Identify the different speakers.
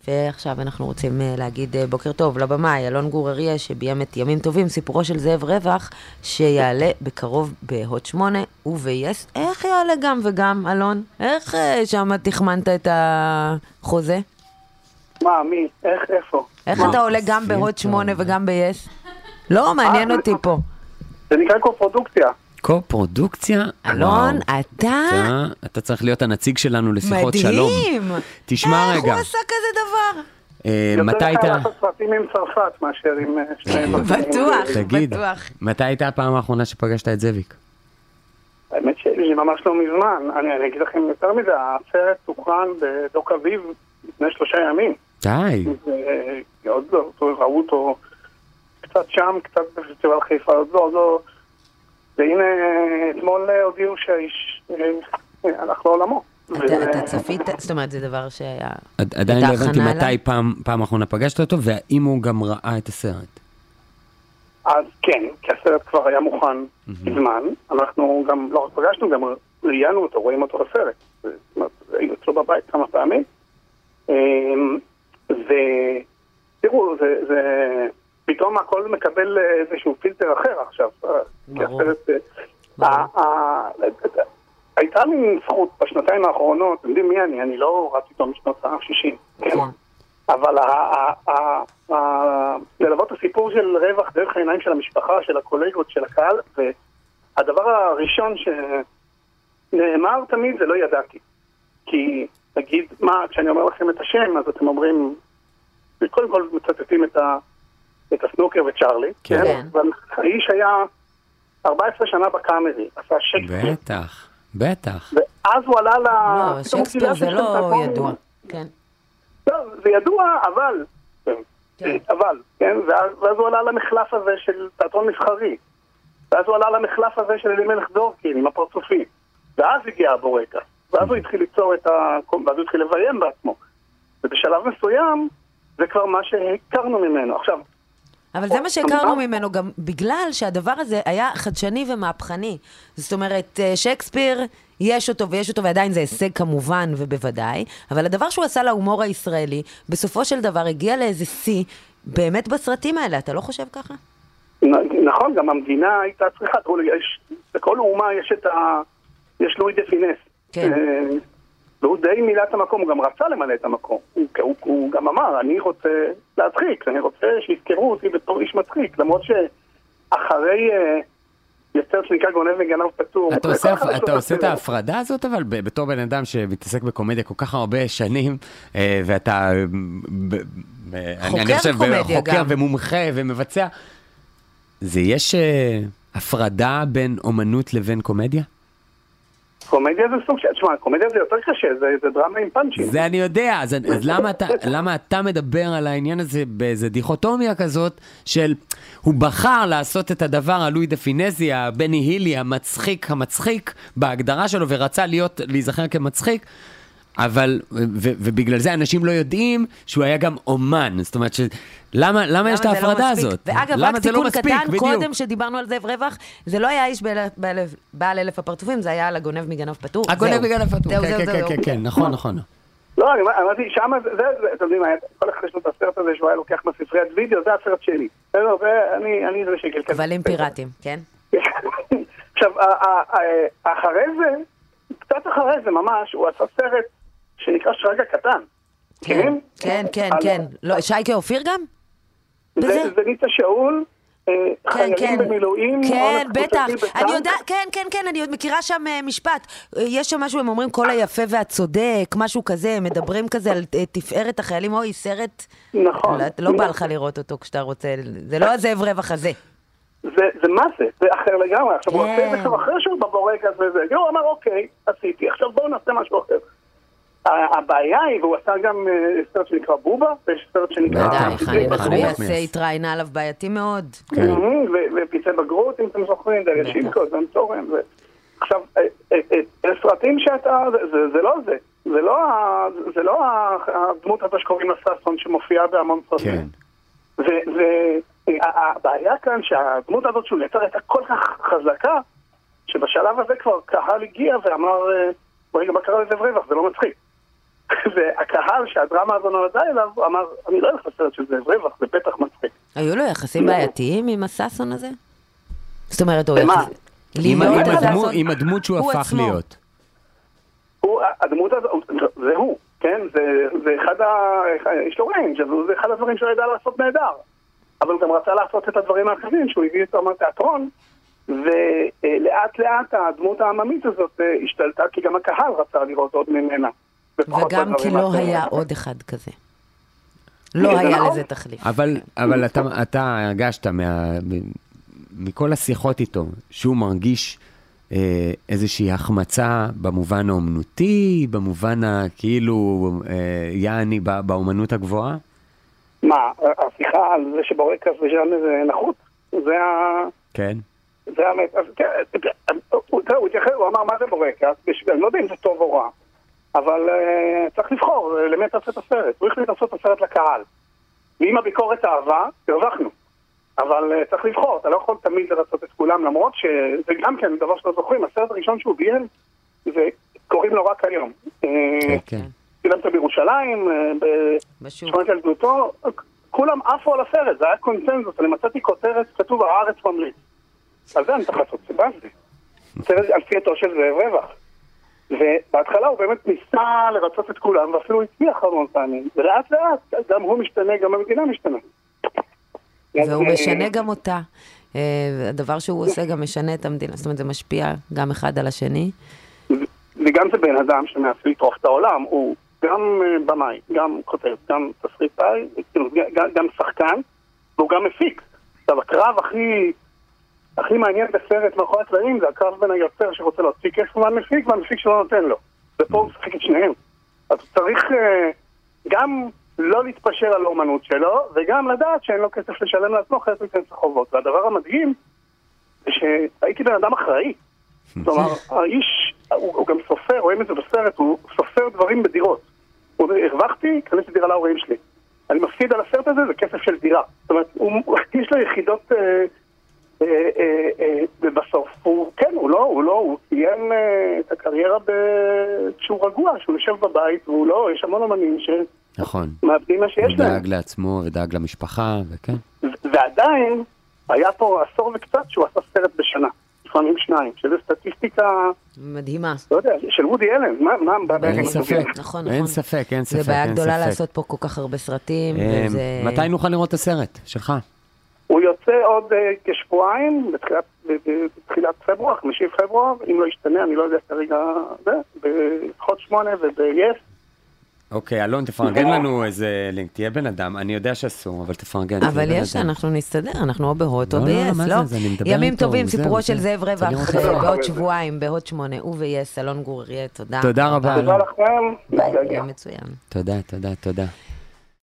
Speaker 1: ועכשיו אנחנו רוצים להגיד בוקר טוב לבמאי אלון גור אריה שביים את ימים טובים, סיפורו של זאב רווח שיעלה בקרוב בהוט 8 וביס. איך יעלה גם וגם, אלון? איך שם תכמנת את החוזה?
Speaker 2: מה, מי? איך, איפה?
Speaker 1: איך אתה עולה גם בהוט 8 וגם ביס? לא, מעניין אותי פה.
Speaker 2: זה נקרא קופרודוקציה.
Speaker 3: קופרודוקציה?
Speaker 1: אלון,
Speaker 3: אתה צריך להיות הנציג שלנו לשיחות שלום.
Speaker 1: מדהים!
Speaker 3: תשמע רגע.
Speaker 1: איך הוא עשה כזה דבר?
Speaker 3: מתי היית...
Speaker 2: יותר קל לעשות סרטים עם צרפת מאשר עם...
Speaker 1: בטוח,
Speaker 3: תגיד,
Speaker 1: בטוח.
Speaker 3: מתי הייתה הפעם האחרונה שפגשת את זאביק?
Speaker 2: האמת שלי ממש לא מזמן. אני אגיד לכם יותר מזה, הסרט תוכן בדוק אביב לפני 3 ימים.
Speaker 3: די.
Speaker 2: עוד לא, ראו אותו קצת שם, קצת בפסטיבל חיפה, עוד לא. והנה, אתמול הודיעו שהאיש הלך לעולמו.
Speaker 1: אתה צפית? זאת אומרת, זה דבר שהיה...
Speaker 3: עדיין לא הבנתי מתי פעם האחרונה פגשת אותו, והאם הוא גם ראה את הסרט.
Speaker 2: אז כן, כי הסרט כבר היה מוכן בזמן. אנחנו גם, לא רק פגשנו, גם ראיינו אותו, רואים אותו בסרט. זאת אומרת, היינו אצלו בבית כמה פעמים. ותראו, פתאום הכל מקבל איזשהו פילטר אחר עכשיו.
Speaker 1: ברור.
Speaker 2: הייתה לי זכות בשנתיים האחרונות, אתם יודעים מי אני לא ראיתי אותו משנות ה-60, כן? אבל ללוות הסיפור של רווח דרך העיניים של המשפחה, של הקולגות, של הקהל, והדבר הראשון שנאמר תמיד זה לא ידעתי. כי נגיד, כשאני אומר לכם את השם, אז אתם אומרים, קודם כל מצטטים את הסנוקר וצ'רלי, כן? אבל האיש היה 14 שנה בקאמרי, עשה שייקספיר.
Speaker 3: בטח.
Speaker 2: ואז הוא עלה
Speaker 1: לא, שייקספיר זה לא ידוע. כן.
Speaker 2: לא, זה ידוע, אבל, כן? ואז הוא עלה למחלף הזה של תיאטרון מסחרי. ואז הוא עלה למחלף הזה של אלימלך דורקין עם הפרצופים. ואז הגיע הבורקה. ואז הוא התחיל ליצור ואז הוא התחיל לביים בעצמו. ובשלב מסוים, זה כבר מה שהכרנו ממנו. עכשיו,
Speaker 1: אבל זה מה שהכרנו ממנו גם בגלל שהדבר הזה היה חדשני ומהפכני. זאת אומרת, שייקספיר יש אותו ויש אותו ועדיין זה הישג כמובן ובוודאי, אבל הדבר שהוא עשה להומור הישראלי, בסופו של דבר הגיע לאיזה שיא באמת בסרטים האלה. אתה לא חושב ככה?
Speaker 2: נכון, גם המדינה הייתה צריכה, בכל אומה יש לואי דה פינס. כן. והוא די מילא את המקום, הוא גם רצה למלא את המקום. הוא גם אמר, אני רוצה להצחיק, אני רוצה שיזכרו אותי בתור איש מצחיק, למרות שאחרי יוצר שנקרא גונב מגנב פטור.
Speaker 3: אתה עושה את ההפרדה הזאת, אבל בתור בן אדם שמתעסק בקומדיה כל כך הרבה שנים, ואתה חוקר ומומחה ומבצע, זה יש הפרדה בין אומנות לבין קומדיה?
Speaker 2: קומדיה זה סוג של... תשמע, קומדיה זה יותר קשה, זה דרמה עם פאנצ'ים.
Speaker 3: זה אני יודע, אז למה אתה מדבר על העניין הזה באיזו דיכוטומיה כזאת, של הוא בחר לעשות את הדבר הלואי דה פינזי, הבני הילי, המצחיק, בהגדרה שלו, ורצה להיזכר כמצחיק, אבל, ובגלל זה אנשים לא יודעים שהוא היה גם אומן. זאת אומרת, למה יש את ההפרדה הזאת?
Speaker 1: ואגב, רק תיקון קטן, קודם שדיברנו על זאב רווח, זה לא היה איש בעל 1000 הפרצופים, זה היה על הגונב מגנב פטור.
Speaker 3: הגונב מגנב פטור, כן, נכון.
Speaker 2: לא, אני אמרתי, שם זה, אתם יודעים, כל אחד יש לו את הסרט הזה שהוא היה לוקח מספריית וידאו, זה הסרט שלי. אני זה שקל כזה.
Speaker 1: אבל עם פיראטים, כן?
Speaker 2: עכשיו, אחרי זה, קצת אחרי זה ממש, הוא עשה סרט שנקרא שרגא קטן.
Speaker 1: כן. לא, שייקה אופיר גם?
Speaker 2: זה ניצה שאול, חיילים במילואים.
Speaker 1: כן, בטח. אני יודעת, כן, אני עוד מכירה שם משפט. יש שם משהו, הם אומרים כל היפה והצודק, משהו כזה, הם מדברים כזה על תפארת החיילים, אוי, סרט.
Speaker 2: נכון.
Speaker 1: לא בא לך לראות אותו כשאתה רוצה, זה לא הזאב רווח הזה.
Speaker 2: זה מה זה? זה אחר לגמרי. עכשיו הוא עושה את זה אחרי שהוא בבורקס וזה. הוא אמר, אוקיי, עשיתי. עכשיו בואו נעשה משהו אחר. הבעיה היא, והוא עשה גם סרט שנקרא בובה, ויש סרט שנקרא...
Speaker 1: חני נחמיאס התראיינה עליו בעייתי מאוד.
Speaker 2: ופיצי בגרות, אם אתם זוכרים, דליה שילקו, זה מצורם. עכשיו, סרטים שאתה... זה לא זה. זה לא הדמות הזה שקוראים לססון שמופיעה בהמון סרטים. והבעיה כאן שהדמות הזאת שהוא יצר הייתה כל כך חזקה, שבשלב הזה כבר קהל הגיע ואמר, ברגע מה קרה לזאב רווח, זה לא מצחיק. והקהל שהדרמה הזו נולדה אליו, אמר, אני לא אלך לסרט של זאב רווח, זה בטח מצחיק.
Speaker 1: היו לו יחסים בעייתיים עם הששון הזה? זאת אומרת, הוא
Speaker 2: במה?
Speaker 3: עם הדמות שהוא הפך להיות.
Speaker 2: הדמות הזו, זה הוא, כן? זה אחד יש לו ריינג', זה אחד הדברים שהוא ידע לעשות נהדר. אבל הוא גם רצה לעשות את הדברים האחרים, שהוא הביא אותו מהתיאטרון, ולאט לאט הדמות העממית הזאת השתלטה, כי גם הקהל רצה לראות עוד ממנה.
Speaker 1: וגם כי לא היה עוד אחד כזה. לא היה לזה תחליף.
Speaker 3: אבל אתה הרגשת מכל השיחות איתו, שהוא מרגיש איזושהי החמצה במובן האומנותי, במובן כאילו יעני באומנות הגבוהה?
Speaker 2: מה, השיחה על זה שבורקס וז'אן זה נחות?
Speaker 3: כן.
Speaker 2: זה האמת. הוא אמר מה זה בורקס, אני לא יודע אם זה טוב או רע, אבל צריך לבחור למי תעשה את הסרט. הוא החליט לעשות את הסרט לקהל. ואם הביקורת אהבה, הרווחנו. אבל צריך לבחור, אתה לא יכול תמיד לרצות את כולם, למרות שזה גם כן דבר שאתה זוכרים, הסרט הראשון שהוא ביים, וקוראים לו רק היום.
Speaker 3: כן.
Speaker 2: צילמת בירושלים, בשכונת ילדותו, כולם עפו על הסרט, זה היה קונצנזוס, אני מצאתי כותרת, כתוב הארץ ממליץ. על זה אני צריך לעשות סבסי. סרט על סרטו של זאב רווח. ובהתחלה הוא באמת ניסה לרצות את כולם, ואפילו הצליח המון פעמים. ולאט לאט, גם הוא משתנה, גם המדינה משתנה.
Speaker 1: והוא משנה גם אותה. הדבר שהוא עושה גם משנה את המדינה. זאת אומרת, זה משפיע גם אחד על השני.
Speaker 2: וגם זה בן אדם שמנסה לטרוף את העולם. הוא גם במאי, גם כותב, גם תסריטאי, גם שחקן, והוא גם מפיק. עכשיו, הקרב הכי מעניין בסרט מאחורי הקלעים, זה הקרב בין היוצר שרוצה להוציא כסף מהמפיק, והמפיק שלא נותן לו. ופה הוא משחק את שניהם. אז צריך גם לא להתפשר על האומנות שלו, וגם לדעת שאין לו כסף לשלם לעצמו, חייב להיכנס לחובות. והדבר המדהים, זה שהייתי בן אדם אחראי. זאת אומרת, האיש, הוא גם סופר, רואים את זה בסרט, הוא סופר דברים בדירות. הוא אומר, הרווחתי, כנסתי דירה להורים שלי. אני מפסיד על הסרט הזה, זה כסף של דירה. זאת אומרת, יש לו יחידות, ובסוף, הוא קיים את הקריירה כשהוא רגוע, שהוא יושב בבית, והוא לא, יש המון אמנים
Speaker 3: נכון.
Speaker 2: מאבדים מה שיש להם.
Speaker 3: הוא דאג לעצמו ודאג למשפחה, וכן.
Speaker 2: ועדיין, היה פה עשור וקצת שהוא עשה סרט בשנה. לפעמים 2, שזה סטטיסטיקה
Speaker 1: מדהימה.
Speaker 2: לא יודע, של וודי אלן.
Speaker 3: אין ספק.
Speaker 1: נכון.
Speaker 3: אין ספק.
Speaker 1: זה בעיה גדולה לעשות פה כל כך הרבה סרטים.
Speaker 3: מתי נוכל לראות את הסרט שלך?
Speaker 2: הוא יוצא עוד כשבועיים, בתחילת פברואר, 5 פברואר, אם לא ישתנה, אני לא יודע כרגע, בחוד 8 וביס.
Speaker 3: אוקיי, אלון, תפרגן לנו איזה לינק, תהיה בן אדם, אני יודע שאסור, אבל תפרגן.
Speaker 1: אבל יש, אנחנו נסתדר, אנחנו או בהוט או ביס, לא? ימים טובים, סיפורו של זאב רווח, בעוד שבועיים, בהוט 8, הוא ויס, אלון גור אריה, תודה.
Speaker 3: תודה רבה.
Speaker 2: תודה לכם.
Speaker 1: ביי, מצוין.
Speaker 3: תודה.